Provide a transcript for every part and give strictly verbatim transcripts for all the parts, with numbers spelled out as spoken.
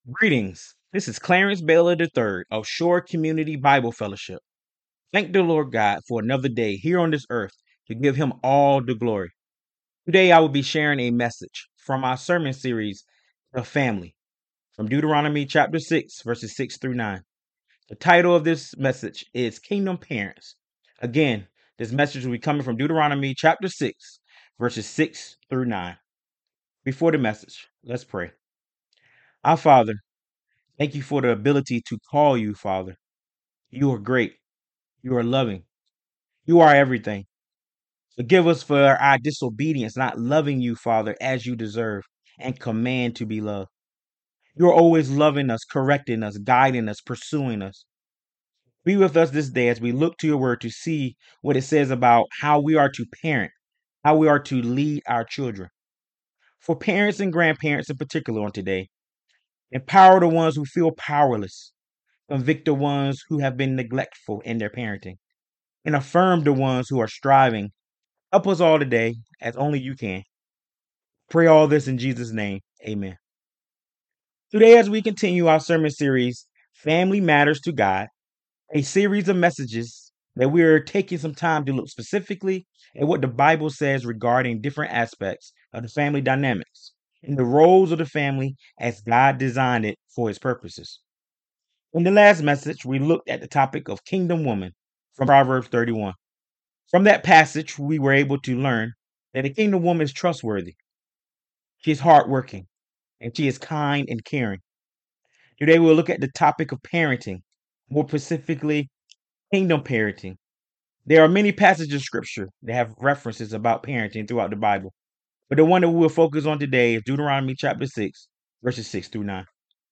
Greetings. This is Clarence Baylor the third of Shore Community Bible Fellowship. Thank the Lord God for another day here on this earth to give him all the glory. Today I will be sharing a message from our sermon series, The Family, from Deuteronomy chapter six, verses six through nine. The title of this message is Kingdom Parents. Again, this message will be coming from Deuteronomy chapter six, verses six through nine. Before the message, let's pray. Our Father, thank you for the ability to call you, Father. You are great. You are loving. You are everything. Forgive us for our disobedience, not loving you, Father, as you deserve and command to be loved. You're always loving us, correcting us, guiding us, pursuing us. Be with us this day as we look to your word to see what it says about how we are to parent, how we are to lead our children. For parents and grandparents in particular on today, empower the ones who feel powerless, convict the ones who have been neglectful in their parenting, and affirm the ones who are striving. Help us all today as only you can. Pray all this in Jesus' name. Amen. Today, as we continue our sermon series, Family Matters to God, a series of messages that we are taking some time to look specifically at what the Bible says regarding different aspects of the family dynamics and the roles of the family as God designed it for his purposes. In the last message, we looked at the topic of Kingdom Woman from Proverbs thirty-one. From that passage, we were able to learn that a kingdom woman is trustworthy. She is hardworking and she is kind and caring. Today, we'll look at the topic of parenting, more specifically, kingdom parenting. There are many passages of scripture that have references about parenting throughout the Bible, but the one that we will focus on today is Deuteronomy chapter six, verses six through nine.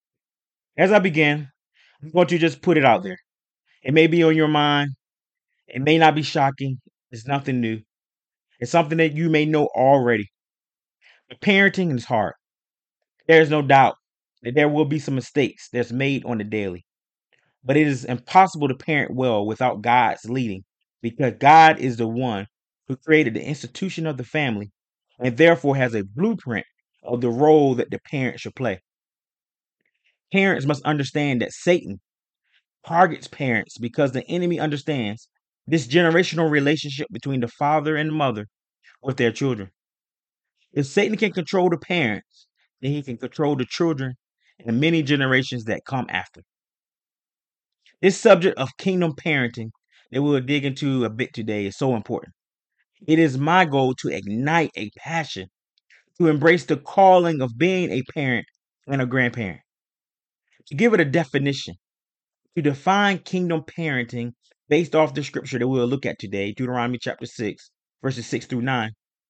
As I begin, I'm going to just put it out there. It may be on your mind, it may not be shocking, it's nothing new. It's something that you may know already. But parenting is hard. There is no doubt that there will be some mistakes that's made on the daily. But it is impossible to parent well without God's leading, because God is the one who created the institution of the family and therefore has a blueprint of the role that the parent should play. Parents must understand that Satan targets parents because the enemy understands this generational relationship between the father and the mother with their children. If Satan can control the parents, then he can control the children and many generations that come after. This subject of kingdom parenting that we'll dig into a bit today is so important. It is my goal to ignite a passion to embrace the calling of being a parent and a grandparent. To give it a definition, to define kingdom parenting based off the scripture that we'll look at today, Deuteronomy chapter six, verses six through nine,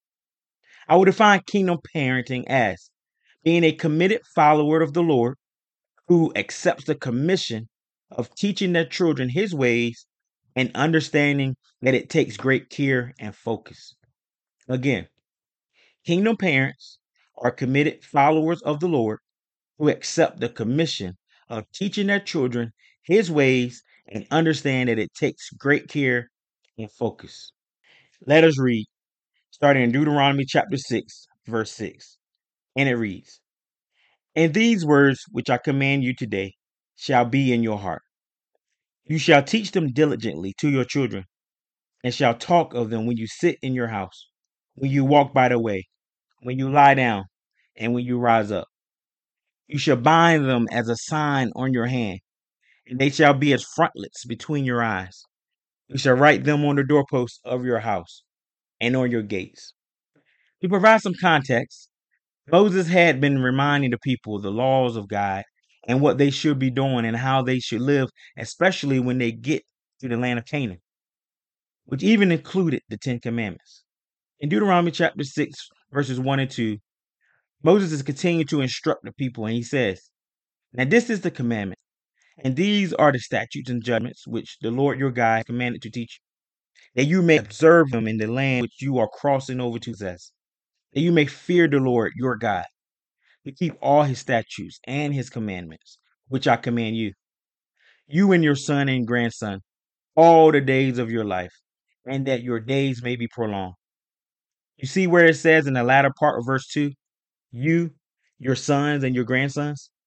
I will define kingdom parenting as being a committed follower of the Lord who accepts the commission of teaching their children his ways and understanding that it takes great care and focus. Again, kingdom parents are committed followers of the Lord who accept the commission of teaching their children his ways and understand that it takes great care and focus. Let us read, starting in Deuteronomy chapter six, verse six. And it reads, "And these words which I command you today shall be in your heart. You shall teach them diligently to your children, and shall talk of them when you sit in your house, when you walk by the way, when you lie down, and when you rise up. You shall bind them as a sign on your hand, and they shall be as frontlets between your eyes. You shall write them on the doorposts of your house and on your gates." To provide some context, Moses had been reminding the people the laws of God and what they should be doing and how they should live, especially when they get to the land of Canaan, which even included the Ten Commandments. In Deuteronomy chapter six, verses one and two, Moses is continuing to instruct the people, and he says, "Now this is the commandment, and these are the statutes and judgments which the Lord your God commanded to teach you, that you may observe them in the land which you are crossing over to possess, that you may fear the Lord your God, to keep all his statutes and his commandments, which I command you, you and your son and grandson, all the days of your life, and that your days may be prolonged." You see where it says in the latter part of verse two, you, your sons, and your grandsons?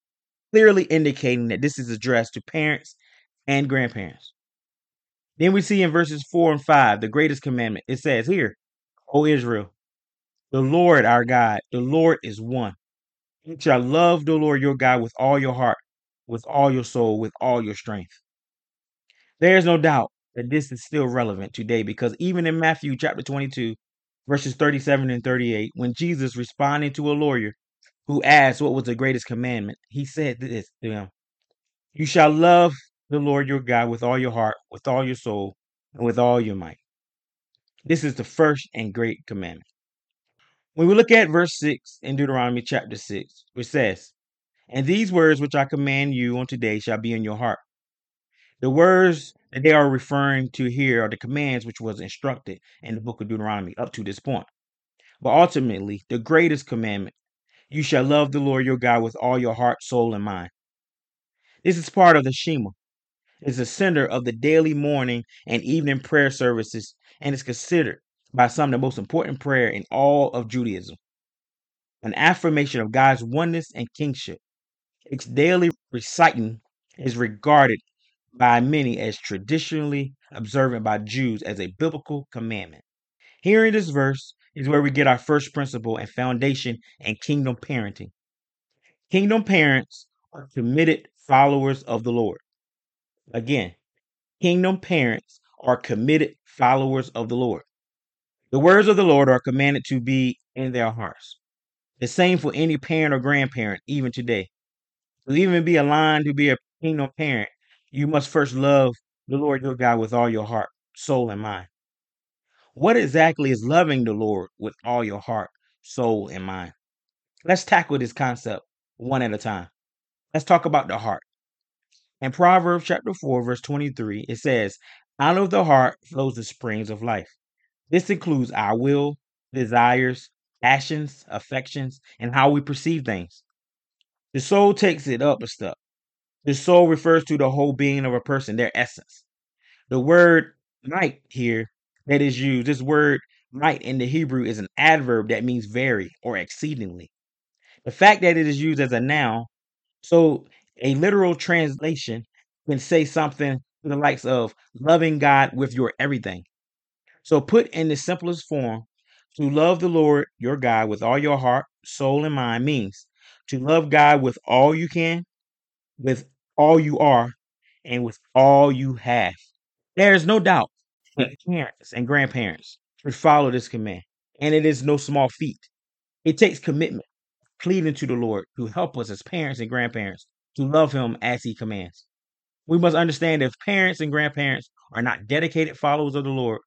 clearly indicating that this is addressed to parents and grandparents. Then we see in verses four and five, the greatest commandment. It says here, O Israel, the Lord our God, the Lord is one. You shall love the Lord your God with all your heart, with all your soul, with all your strength. There is no doubt that this is still relevant today because even in Matthew chapter twenty-two, verses thirty-seven and thirty-eight, when Jesus responded to a lawyer who asked what was the greatest commandment, he said this to him, you shall love the Lord your God with all your heart, with all your soul, and with all your might. This is the first and great commandment. When we look at verse six in Deuteronomy chapter six, which says, and these words which I command you on today shall be in your heart. The words that they are referring to here are the commands which was instructed in the book of Deuteronomy up to this point. But ultimately, the greatest commandment, you shall love the Lord your God with all your heart, soul, and mind. This is part of the Shema. It's the center of the daily morning and evening prayer services, and is considered by some the most important prayer in all of Judaism. An affirmation of God's oneness and kingship. Its daily reciting is regarded by many as traditionally observant by Jews as a biblical commandment. Here in this verse is where we get our first principle and foundation in kingdom parenting. Kingdom parents are committed followers of the Lord. Again, kingdom parents are committed followers of the Lord. The words of the Lord are commanded to be in their hearts. The same for any parent or grandparent, even today. To even be aligned to be a kingdom parent, you must first love the Lord your God with all your heart, soul, and mind. What exactly is loving the Lord with all your heart, soul, and mind? Let's tackle this concept one at a time. Let's talk about the heart. In Proverbs chapter four, verse twenty-three, it says, out of the heart flows the springs of life. This includes our will, desires, passions, affections, and how we perceive things. The soul takes it up a step. The soul refers to the whole being of a person, their essence. The word might here that is used, this word might in the Hebrew is an adverb that means very or exceedingly. The fact that it is used as a noun, so a literal translation can say something to the likes of loving God with your everything. So put in the simplest form, to love the Lord your God with all your heart, soul, and mind means to love God with all you can, with all you are, and with all you have. There is no doubt that parents and grandparents should follow this command, and it is no small feat. It takes commitment, pleading to the Lord to help us as parents and grandparents to love Him as He commands. We must understand if parents and grandparents are not dedicated followers of the Lord,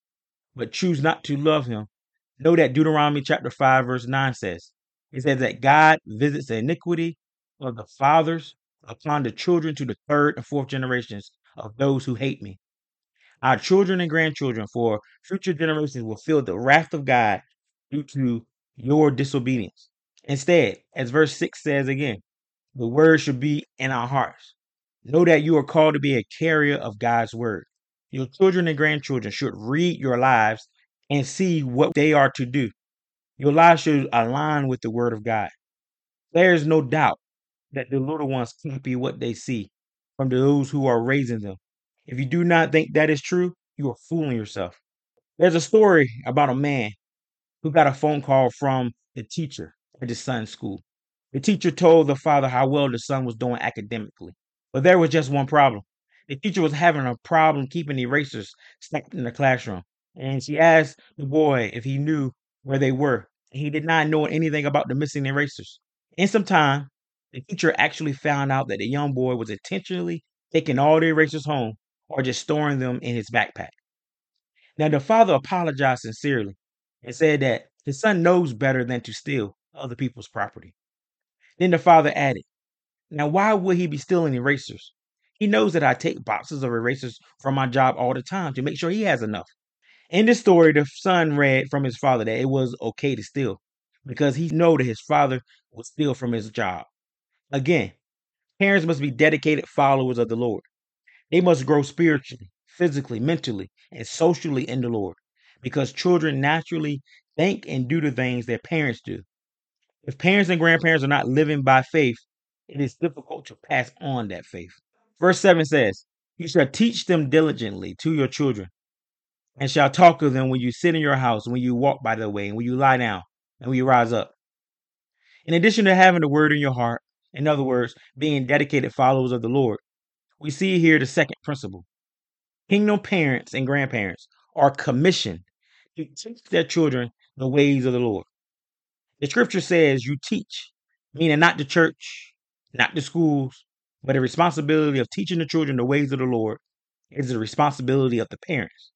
but choose not to love Him, know that Deuteronomy chapter five, verse nine says, it says that God visits the iniquity of the fathers upon the children to the third and fourth generations of those who hate me. Our children and grandchildren for future generations will feel the wrath of God due to your disobedience. Instead, as verse six says again, the word should be in our hearts. Know that you are called to be a carrier of God's word. Your children and grandchildren should read your lives and see what they are to do. Your lives should align with the word of God. There is no doubt that the little ones copy what they see from those who are raising them. If you do not think that is true, you are fooling yourself. There's a story about a man who got a phone call from the teacher at his son's school. The teacher told the father how well the son was doing academically. But there was just one problem. The teacher was having a problem keeping erasers stacked in the classroom. And she asked the boy if he knew where they were. And he did not know anything about the missing erasers. In some time, the teacher actually found out that the young boy was intentionally taking all the erasers home or just storing them in his backpack. Now, the father apologized sincerely and said that his son knows better than to steal other people's property. Then the father added, now, why would he be stealing erasers? He knows that I take boxes of erasers from my job all the time to make sure he has enough. In this story, the son read from his father that it was okay to steal because he knew that his father would steal from his job. Again, parents must be dedicated followers of the Lord. They must grow spiritually, physically, mentally, and socially in the Lord because children naturally think and do the things their parents do. If parents and grandparents are not living by faith, it is difficult to pass on that faith. Verse seven says, "You shall teach them diligently to your children, and shall talk of them when you sit in your house, and when you walk by the way, and when you lie down, and when you rise up." In addition to having the word in your heart, in other words, being dedicated followers of the Lord, we see here the second principle. Kingdom parents and grandparents are commissioned to teach their children the ways of the Lord. The scripture says you teach, meaning not the church, not the schools, but the responsibility of teaching the children the ways of the Lord is the responsibility of the parents.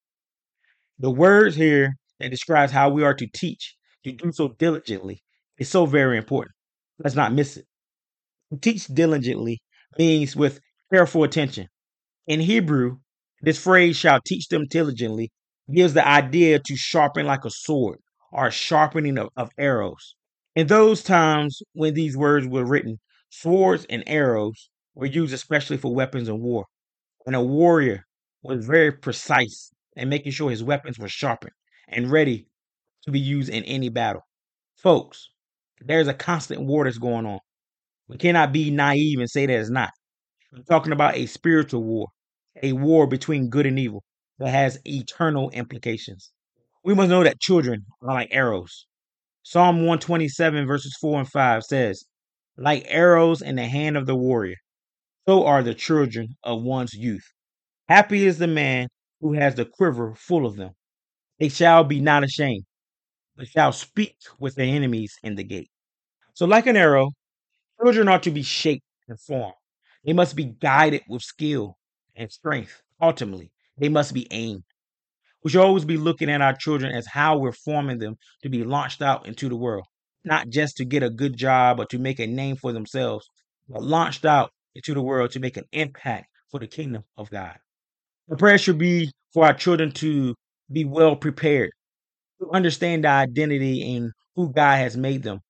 The words here that describes how we are to teach, to do so diligently, is so very important. Let's not miss it. To teach diligently means with careful attention. In Hebrew, this phrase shall teach them diligently gives the idea to sharpen like a sword or sharpening of, of arrows. In those times when these words were written, swords and arrows were used especially for weapons in war. And a warrior was very precise in making sure his weapons were sharpened and ready to be used in any battle. Folks, there's a constant war that's going on. We cannot be naive and say that it's not. I'm talking about a spiritual war, a war between good and evil that has eternal implications. We must know that children are like arrows. Psalm one twenty-seven, verses four and five says, "Like arrows in the hand of the warrior, so are the children of one's youth. Happy is the man who has the quiver full of them. They shall be not ashamed, but shall speak with their enemies in the gate." So, like an arrow, children are to be shaped and formed. They must be guided with skill and strength. Ultimately, they must be aimed. We should always be looking at our children as how we're forming them to be launched out into the world, not just to get a good job or to make a name for themselves, but launched out into the world to make an impact for the kingdom of God. The prayer should be for our children to be well prepared, to understand the identity and who God has made them,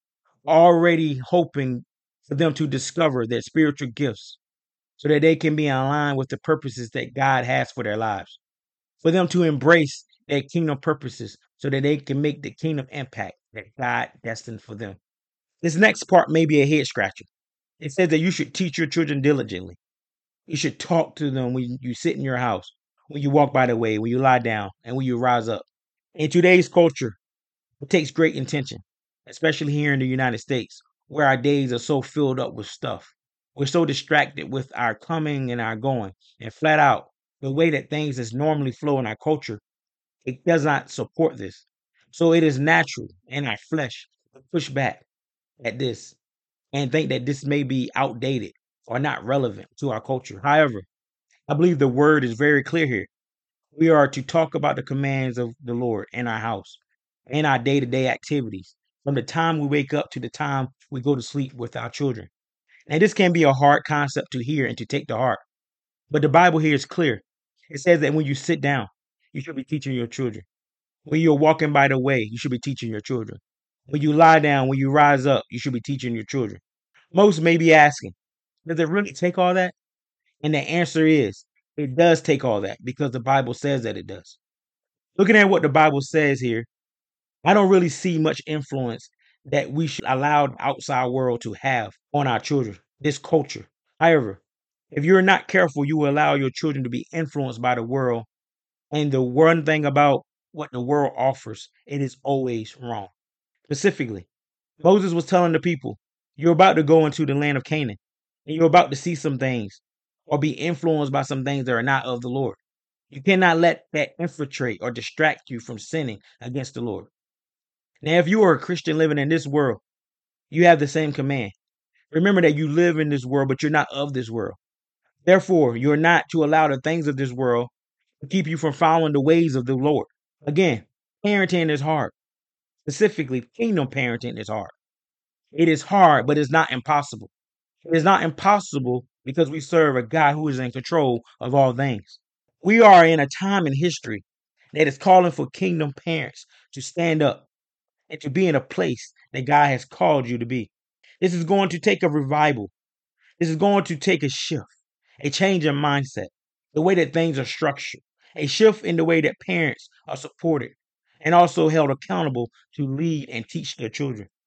already hoping for them to discover their spiritual gifts so that they can be in line with the purposes that God has for their lives, for them to embrace their kingdom purposes so that they can make the kingdom impact that God destined for them. This next part may be a head scratcher. It says that you should teach your children diligently. You should talk to them when you sit in your house, when you walk by the way, when you lie down, and when you rise up. In today's culture, it takes great intention, especially here in the United States, where our days are so filled up with stuff. We're so distracted with our coming and our going, and flat out, the way that things is normally flow in our culture, it does not support this. So it is natural in our flesh to push back at this and think that this may be outdated or not relevant to our culture. However, I believe the word is very clear here. We are to talk about the commands of the Lord in our house, in our day to day activities, from the time we wake up to the time we go to sleep with our children. Now, this can be a hard concept to hear and to take to heart, but the Bible here is clear. It says that when you sit down, you should be teaching your children. When you're walking by the way, you should be teaching your children. When you lie down, when you rise up, you should be teaching your children. Most may be asking, does it really take all that? And the answer is, it does take all that because the Bible says that it does. Looking at what the Bible says here, I don't really see much influence that we should allow the outside world to have on our children, this culture. However, if you're not careful, you will allow your children to be influenced by the world. And the one thing about what the world offers, it is always wrong. Specifically, Moses was telling the people, you're about to go into the land of Canaan, and you're about to see some things or be influenced by some things that are not of the Lord. You cannot let that infiltrate or distract you from sinning against the Lord. Now, if you are a Christian living in this world, you have the same command. Remember that you live in this world, but you're not of this world. Therefore, you're not to allow the things of this world to keep you from following the ways of the Lord. Again, parenting is hard. Specifically, kingdom parenting is hard. It is hard, but it's not impossible. It is not impossible because we serve a God who is in control of all things. We are in a time in history that is calling for kingdom parents to stand up and to be in a place that God has called you to be. This is going to take a revival. This is going to take a shift, a change in mindset, the way that things are structured, a shift in the way that parents are supported and also held accountable to lead and teach their children.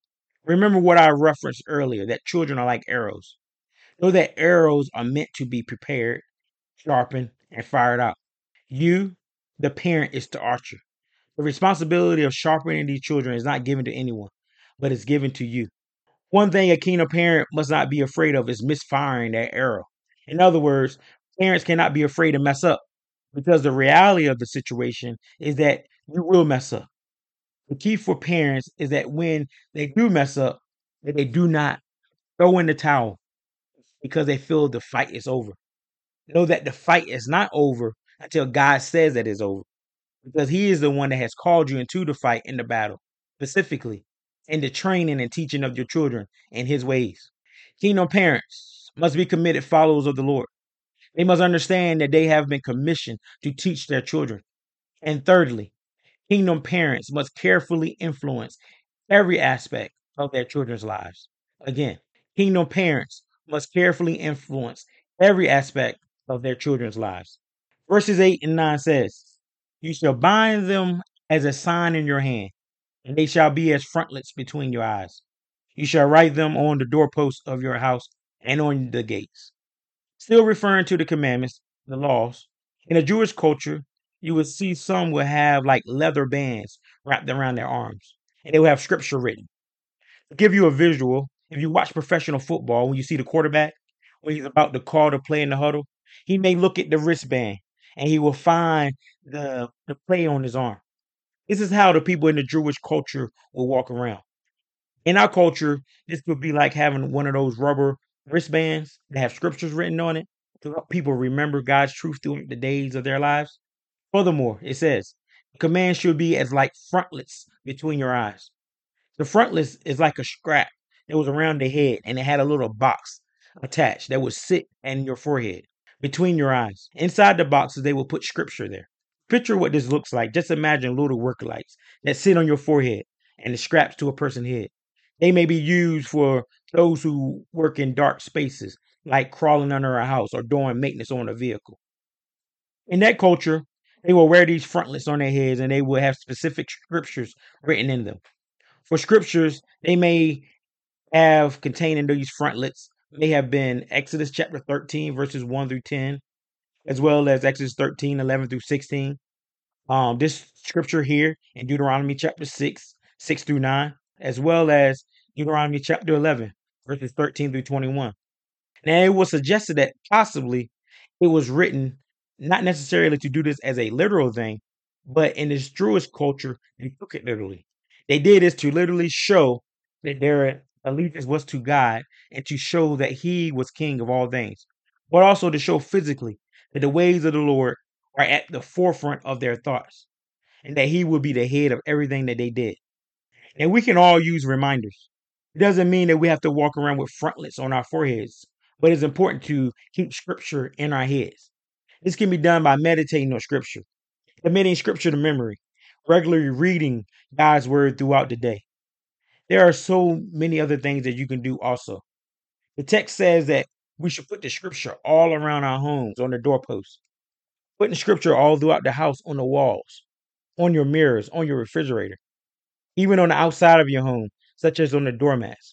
Remember what I referenced earlier, that children are like arrows. Know that arrows are meant to be prepared, sharpened, and fired out. You, the parent, is the archer. The responsibility of sharpening these children is not given to anyone, but it's given to you. One thing a kingdom parent must not be afraid of is misfiring that arrow. In other words, parents cannot be afraid to mess up because the reality of the situation is that you will mess up. The key for parents is that when they do mess up, that they do not throw in the towel because they feel the fight is over. Know that the fight is not over until God says that it's over, because He is the one that has called you into the fight in the battle, specifically in the training and teaching of your children in His ways. Kingdom parents must be committed followers of the Lord. They must understand that they have been commissioned to teach their children. And thirdly, kingdom parents must carefully influence every aspect of their children's lives. Again, kingdom parents must carefully influence every aspect of their children's lives. Verses eight and nine says, "You shall bind them as a sign in your hand, and they shall be as frontlets between your eyes. You shall write them on the doorposts of your house and on the gates." Still referring to the commandments, the laws. In a Jewish culture, you would see some will have like leather bands wrapped around their arms, and they will have scripture written. To give you a visual, if you watch professional football, when you see the quarterback, when he's about to call the play in the huddle, he may look at the wristband and he will find the, the play on his arm. This is how the people in the Jewish culture will walk around. In our culture, this would be like having one of those rubber wristbands that have scriptures written on it to help people remember God's truth throughout the days of their lives. Furthermore, it says, the command should be as like frontlets between your eyes. The frontlets is like a strap that was around the head and it had a little box attached that would sit in your forehead between your eyes. Inside the boxes, they will put scripture there. Picture what this looks like. Just imagine little work lights that sit on your forehead and the straps to a person's head. They may be used for those who work in dark spaces, like crawling under a house or doing maintenance on a vehicle. In that culture, they will wear these frontlets on their heads and they will have specific scriptures written in them. For scriptures, they may have containing these frontlets may have been Exodus chapter thirteen, verses one through ten, as well as Exodus thirteen, eleven through sixteen. Um, this scripture here in Deuteronomy chapter six, six through nine, as well as Deuteronomy chapter eleven, verses thirteen through twenty-one. Now, it was suggested that possibly it was written not necessarily to do this as a literal thing, but in this Jewish culture, they took it literally. They did this to literally show that their allegiance was to God and to show that He was King of all things, but also to show physically that the ways of the Lord are at the forefront of their thoughts and that He will be the head of everything that they did. And we can all use reminders. It doesn't mean that we have to walk around with frontlets on our foreheads, but it's important to keep scripture in our heads. This can be done by meditating on scripture, committing scripture to memory, regularly reading God's word throughout the day. There are so many other things that you can do also. The text says that we should put the scripture all around our homes, on the doorposts, putting scripture all throughout the house, on the walls, on your mirrors, on your refrigerator, even on the outside of your home, such as on the doormats,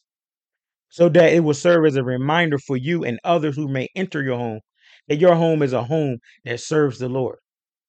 so that it will serve as a reminder for you and others who may enter your home that your home is a home that serves the Lord.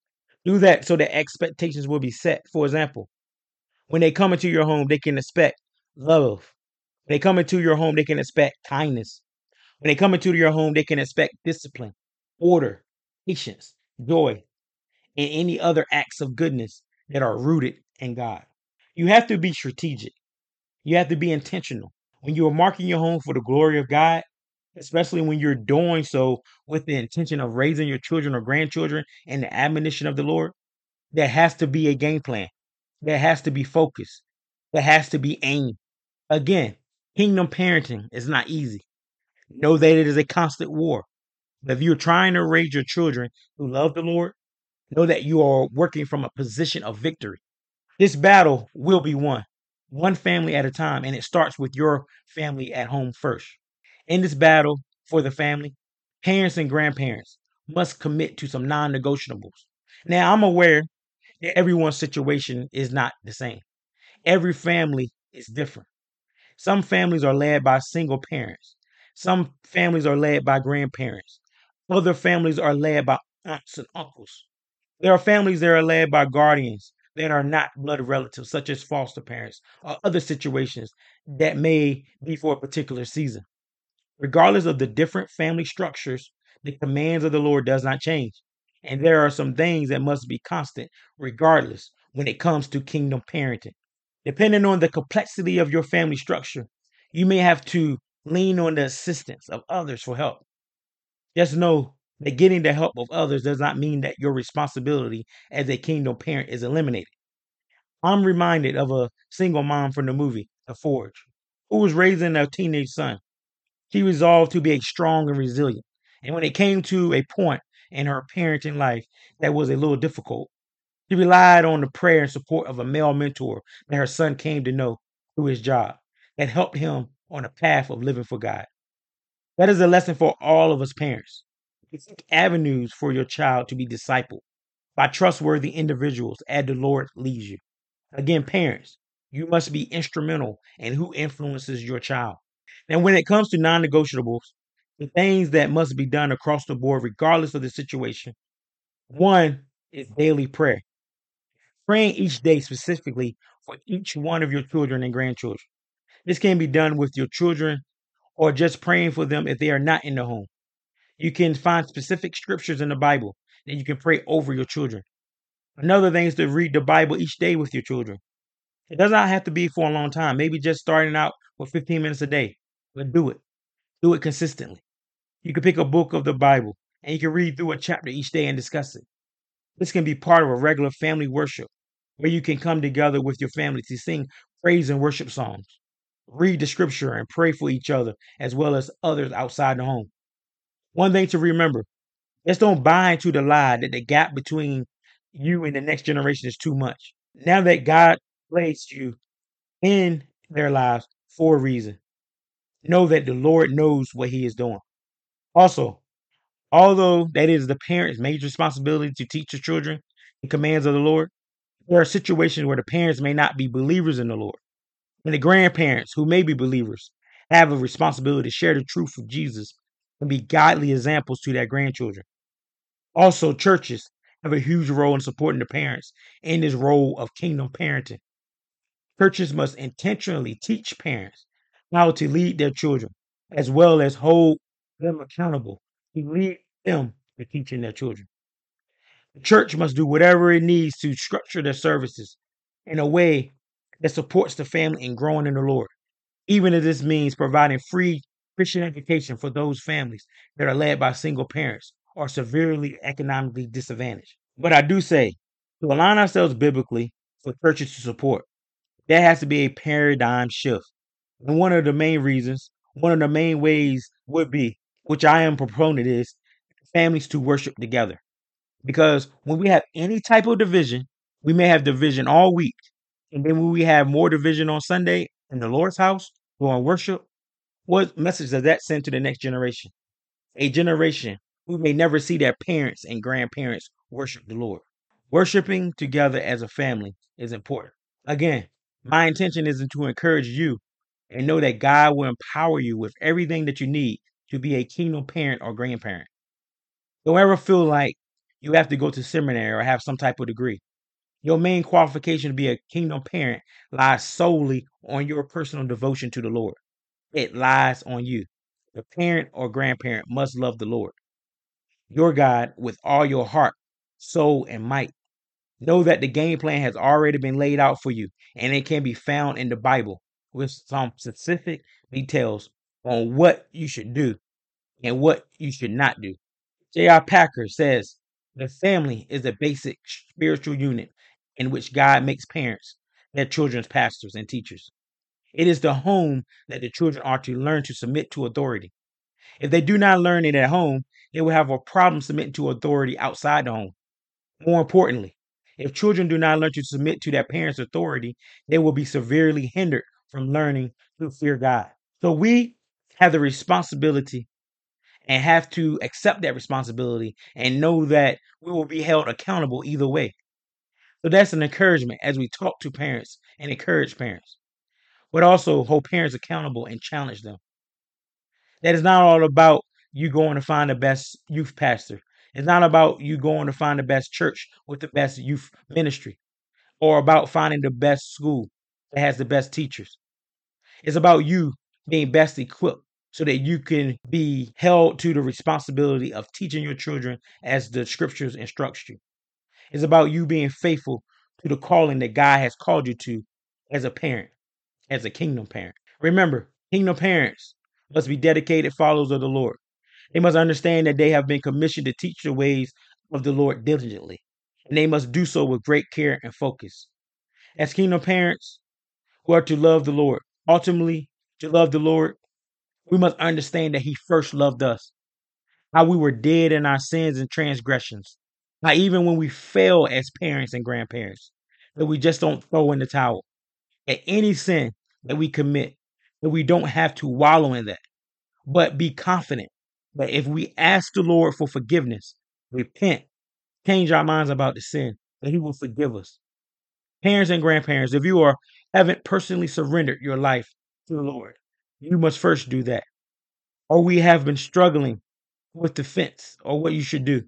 Do that so that expectations will be set. For example, when they come into your home, they can expect love. When they come into your home, they can expect kindness. When they come into your home, they can expect discipline, order, patience, joy, and any other acts of goodness that are rooted in God. You have to be strategic. You have to be intentional. When you are marking your home for the glory of God, especially when you're doing so with the intention of raising your children or grandchildren and the admonition of the Lord, there has to be a game plan. There has to be focus. There has to be aim. Again, kingdom parenting is not easy. Know that it is a constant war. But if you're trying to raise your children who love the Lord, know that you are working from a position of victory. This battle will be won, one family at a time, and it starts with your family at home first. In this battle for the family, parents and grandparents must commit to some non negotiables. Now, I'm aware that everyone's situation is not the same, every family is different. Some families are led by single parents. Some families are led by grandparents. Other families are led by aunts and uncles. There are families that are led by guardians that are not blood relatives, such as foster parents or other situations that may be for a particular season. Regardless of the different family structures, the commands of the Lord does not change. And there are some things that must be constant regardless when it comes to kingdom parenting. Depending on the complexity of your family structure, you may have to lean on the assistance of others for help. Just know that getting the help of others does not mean that your responsibility as a kingdom parent is eliminated. I'm reminded of a single mom from the movie The Forge who was raising a teenage son. She resolved to be a strong and resilient. And when it came to a point in her parenting life that was a little difficult, she relied on the prayer and support of a male mentor that her son came to know through his job that helped him on a path of living for God. That is a lesson for all of us parents. Seek avenues for your child to be discipled by trustworthy individuals as the Lord leads you. Again, parents, you must be instrumental in who influences your child. Now, when it comes to non negotiables, the things that must be done across the board, regardless of the situation, one is daily prayer. Praying each day specifically for each one of your children and grandchildren. This can be done with your children or just praying for them if they are not in the home. You can find specific scriptures in the Bible that you can pray over your children. Another thing is to read the Bible each day with your children. It does not have to be for a long time. Maybe just starting out with fifteen minutes a day, but do it. Do it consistently. You can pick a book of the Bible and you can read through a chapter each day and discuss it. This can be part of a regular family worship where you can come together with your family to sing praise and worship songs, read the scripture, and pray for each other as well as others outside the home. One thing to remember, just don't buy into the lie that the gap between you and the next generation is too much. Now that God placed you in their lives for a reason, know that the Lord knows what He is doing. Also, although that is the parent's major responsibility to teach the children the commands of the Lord, there are situations where the parents may not be believers in the Lord. And the grandparents, who may be believers, have a responsibility to share the truth of Jesus and be godly examples to their grandchildren. Also, churches have a huge role in supporting the parents in this role of kingdom parenting. Churches must intentionally teach parents how to lead their children, as well as hold them accountable to lead them to teaching their children. The church must do whatever it needs to structure their services in a way that supports the family in growing in the Lord, even if this means providing free Christian education for those families that are led by single parents or severely economically disadvantaged. But I do say, to align ourselves biblically for churches to support, there has to be a paradigm shift. And one of the main reasons, one of the main ways would be, which I am a proponent is, families to worship together. Because when we have any type of division, we may have division all week. And then when we have more division on Sunday in the Lord's house during worship, what message does that send to the next generation? A generation who may never see their parents and grandparents worship the Lord. Worshiping together as a family is important. Again, my intention isn't to encourage you, and know that God will empower you with everything that you need to be a kingdom parent or grandparent. Don't ever feel like you have to go to seminary or have some type of degree. Your main qualification to be a kingdom parent lies solely on your personal devotion to the Lord. It lies on you. The parent or grandparent must love the Lord, your God, with all your heart, soul, and might. Know that the game plan has already been laid out for you, and it can be found in the Bible with some specific details on what you should do and what you should not do. J R. Packer says the family is a basic spiritual unit in which God makes parents their children's pastors and teachers. It is the home that the children are to learn to submit to authority. If they do not learn it at home, they will have a problem submitting to authority outside the home. More importantly, if children do not learn to submit to their parents' authority, they will be severely hindered from learning to fear God. So we have the responsibility and have to accept that responsibility and know that we will be held accountable either way. So that's an encouragement as we talk to parents and encourage parents. but also hold parents accountable and challenge them. That is not all about you going to find the best youth pastor. It's not about you going to find the best church with the best youth ministry or about finding the best school that has the best teachers. It's about you being best equipped so that you can be held to the responsibility of teaching your children as the scriptures instruct you. It's about you being faithful to the calling that God has called you to as a parent, as a kingdom parent. Remember, kingdom parents must be dedicated followers of the Lord. They must understand that they have been commissioned to teach the ways of the Lord diligently, and they must do so with great care and focus. As kingdom parents who are to love the Lord, ultimately, to love the Lord, we must understand that He first loved us, how we were dead in our sins and transgressions, how even when we fail as parents and grandparents, that we just don't throw in the towel. At any sin that we commit, that we don't have to wallow in that, but be confident that if we ask the Lord for forgiveness, repent, change our minds about the sin, that He will forgive us. Parents and grandparents, if you are haven't personally surrendered your life to the Lord, you must first do that. Or we have been struggling with the fence or what you should do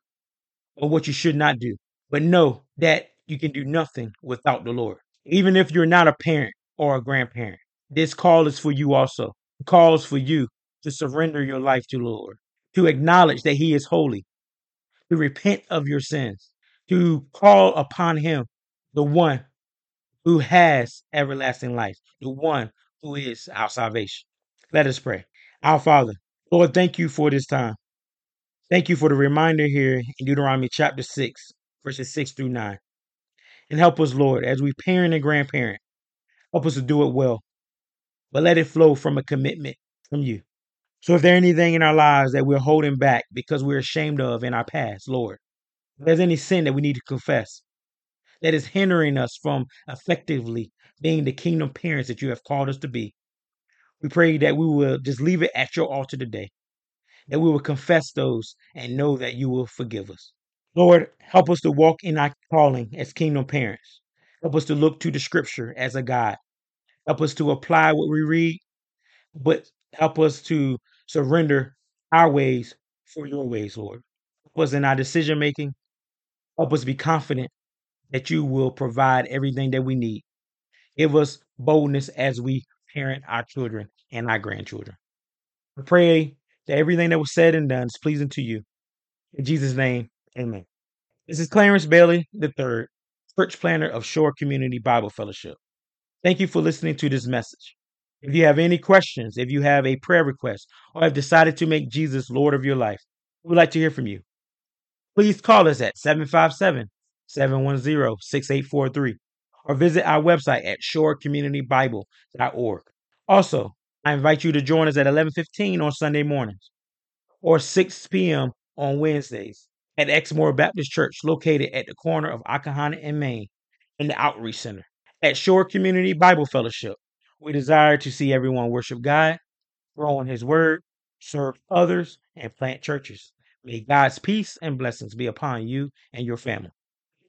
or what you should not do. But know that you can do nothing without the Lord. Even if you're not a parent or a grandparent, this call is for you also. The call is for you to surrender your life to the Lord, to acknowledge that He is holy, to repent of your sins, to call upon Him, the one who has everlasting life, the one who is our salvation. Let us pray. Our Father, Lord, thank you for this time. Thank you for the reminder here in Deuteronomy chapter six, verses six through nine. And help us, Lord, as we parent and grandparent, help us to do it well, but let it flow from a commitment from you. So if there's anything in our lives that we're holding back because we're ashamed of in our past, Lord, if there's any sin that we need to confess that is hindering us from effectively being the kingdom parents that you have called us to be, we pray that we will just leave it at your altar today, that we will confess those and know that you will forgive us. Lord, help us to walk in our calling as kingdom parents. Help us to look to the scripture as a guide. Help us to apply what we read, but help us to surrender our ways for your ways, Lord. Help us in our decision making. Help us be confident that you will provide everything that we need. Give us boldness as we parent our children and our grandchildren. I pray that everything that was said and done is pleasing to you. In Jesus' name, amen. This is Clarence Bailey the third, church planner of Shore Community Bible Fellowship. Thank you for listening to this message. If you have any questions, if you have a prayer request, or have decided to make Jesus Lord of your life, we would like to hear from you. Please call us at seven five seven, seven one zero, six eight four three or visit our website at shore community bible dot org. Also, I invite you to join us at eleven fifteen on Sunday mornings or six p.m. on Wednesdays at Exmoor Baptist Church located at the corner of Akahana and Main in the Outreach Center. At Shore Community Bible Fellowship, we desire to see everyone worship God, grow in His Word, serve others, and plant churches. May God's peace and blessings be upon you and your family.